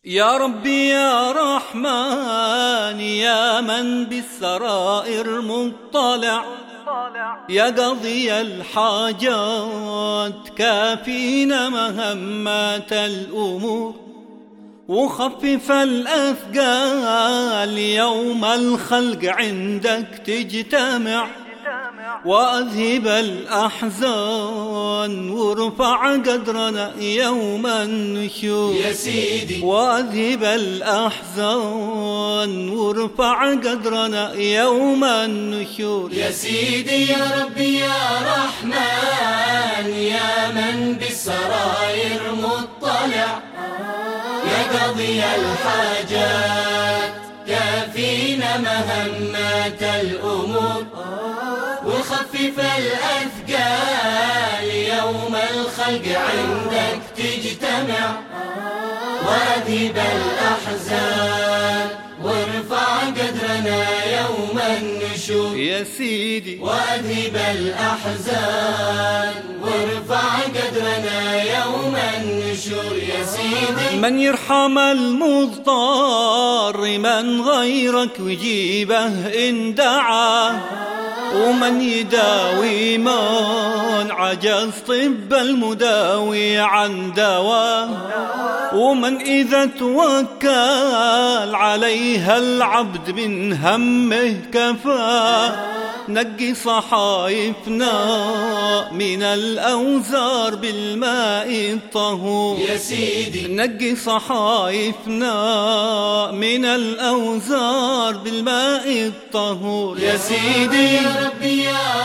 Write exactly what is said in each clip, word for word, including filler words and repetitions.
يا ربي يا رحمن يا من بالسرائر مطلع، يا قاضي الحاجات كافينا مهمات الأمور، وخفف الأثقال يوم الخلق عندك تجتمع، وأذهب الأحزان وارفع قدرنا يوم النشور يا سيدي، وأذهب الأحزان وارفع قدرنا يوم النشور يا سيدي. يا ربي يا رحمن يا من بالسرائر مطلع، يا قاضي الحاجات كافينا مهمات الأمور، وخفف الأثقال يوم الخلق عندك تجتمع، وأذهب الأحزان وارفع قدرنا يوم النشور يا سيدي، وأذهب الأحزان وارفع قدرنا يوم النشور يا سيدي. من يرحم المضطر من غيرك ويجيبه إن دعاه، ومن يداوي من عجز طب المداوي عن دواه، ومن إذا توكل عليها العبد من همه كفاه، نقي صحايفنا من الأوزار بالماء الطهور يا سيدي، نقي صحايفنا من الأوزار بالماء الطهور يا سيدي. يا ربي يا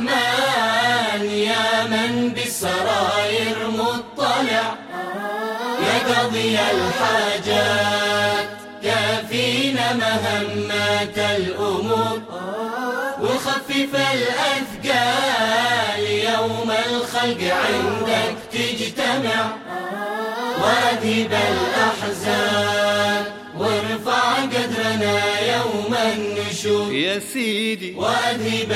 رحمن يا من بالسرائر مطلع، يا قاضي الحاجات كافينا مهمات الأمور، وخفف الأثقال يوم الخلق عندك تجتمع، وأذهب الأحزان وارفع قدرنا يوم النشور يا سيدي، وأذهب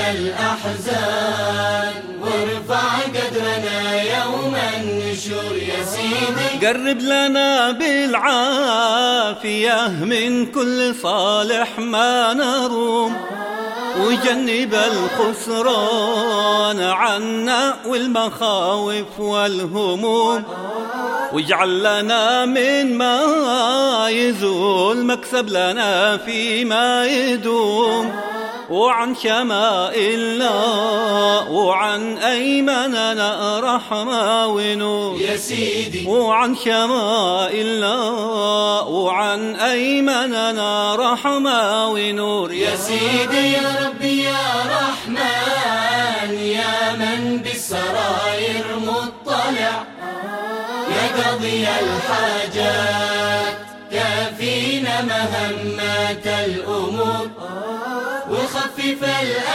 الأحزان وارفع قدرنا يوم النشور يا سيدي. قرب لنا بالعافية من كل صالح ما نروم، وجنب الخسران عنا والمخاوف والهموم، واجعل لنا من ما يزول مكسب لنا فيما يدوم، وعن شمائلنا وعن أيماننا رحمة ونور يا سيدي، وعن شمائلنا وعن أيماننا رحمة ونور يا سيدي. يا ربي يا رحمن يا من بالسرائر مطلع، يا قاضي الحاجات كافينا مهمات الأمور، وخفف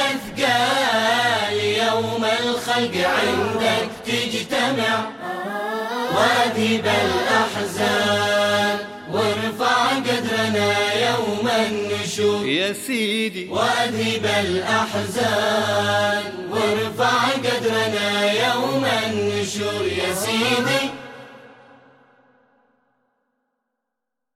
الأثقال يوم الخلق عندك تجتمع، وأذهب الأحزان وارفع قدرنا يوم النشور يا سيدي، وأذهب الأحزان وارفع قدرنا يوم النشور يا سيدي.